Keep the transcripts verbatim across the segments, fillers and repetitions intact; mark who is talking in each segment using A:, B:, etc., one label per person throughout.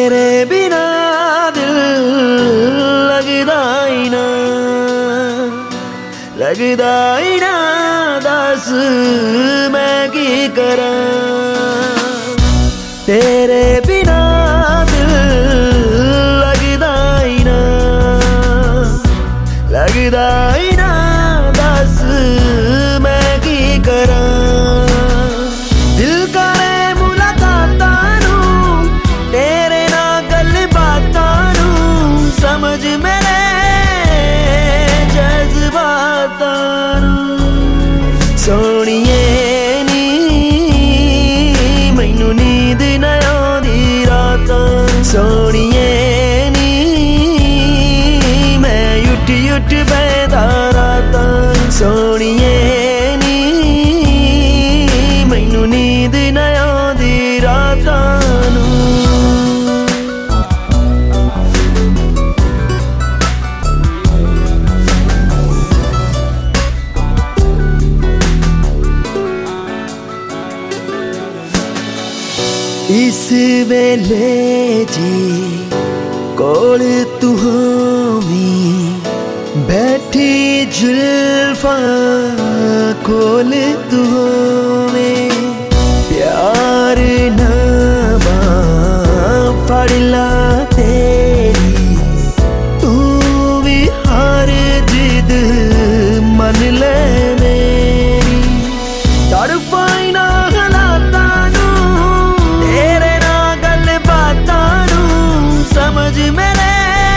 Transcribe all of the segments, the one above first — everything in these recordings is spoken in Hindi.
A: तेरे बिना दिल लगदा ही ना, लगदा ही ना, दस मैं की करा। तेरे बिना दिल लगदा ही ना, लगदा ही ना, दस मैं की करा। दिल करे मुलाकातां नू, तेरे नाल गल बातां नू, समझ मेरे जज्बातां नू। सोहणिए नी मैनू नींद ना आउंदी रातां, सोहणिए नी मैं उठ उठ बैठदा रातां, सोहणिए नी मैनू नींद ना आउंदी रातां नू। इस वेले जी कोल तू होवीं, बैठी जुल्फां कोल तू होवें। प्यार नां फड़ ला तेरी, तू भी हर जिद मन ले मेरी। तड़फाई ना हालातां नू, तेरे नाल गल बातां नू, समझ मेरे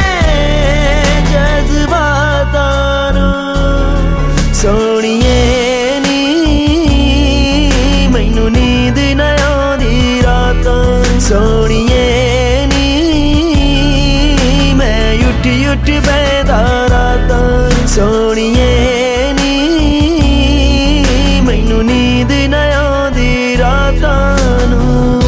A: जज्बातां नू। सोहणिए नी मैनू नींद ना आउंदी रातां, सोहणिए नी मैं उठ उठ बैठदा रातां, सोहणिए नी मैनू नींद ना आउंदी रातां नू।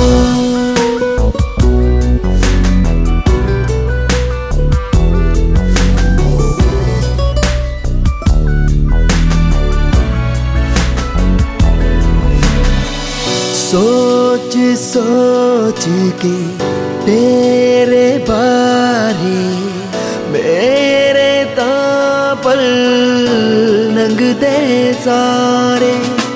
A: सोच सोच के तेरे बारे मेरे तां पल लंघदे सारे।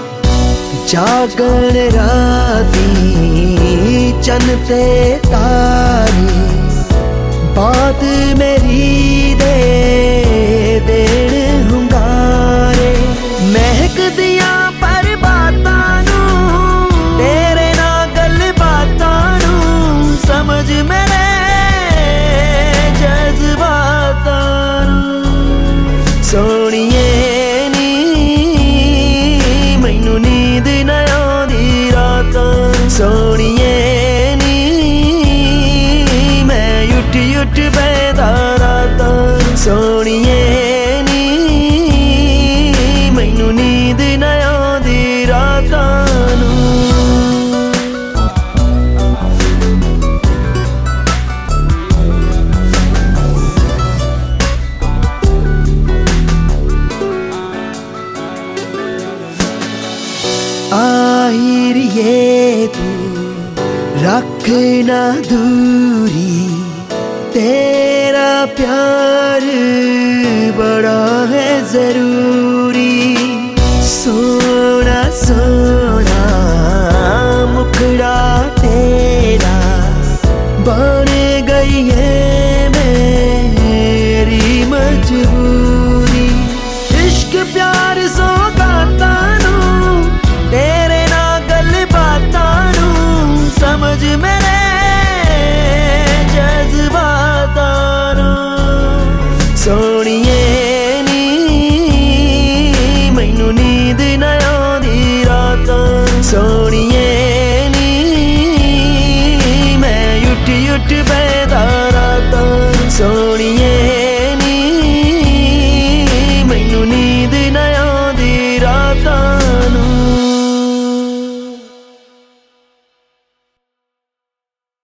A: जागण राती चन्न ते तारे, बात मेरी दे देण हुंगारे। महक दियां पर बातां नू, तेरे नाल गल बातां नू, समझ मेरे जज्बातां नू। सोहणिए नी मैनू नींद ना आउंदी रातां, सोहणिए नी मैं उठ उठ बैठदा रातां, सोहणिए नी मैनू नींद ना आउंदी रातां नू। आहिरिए तू रख ना दूरी, तेरा प्यार बड़ा है जरूरी।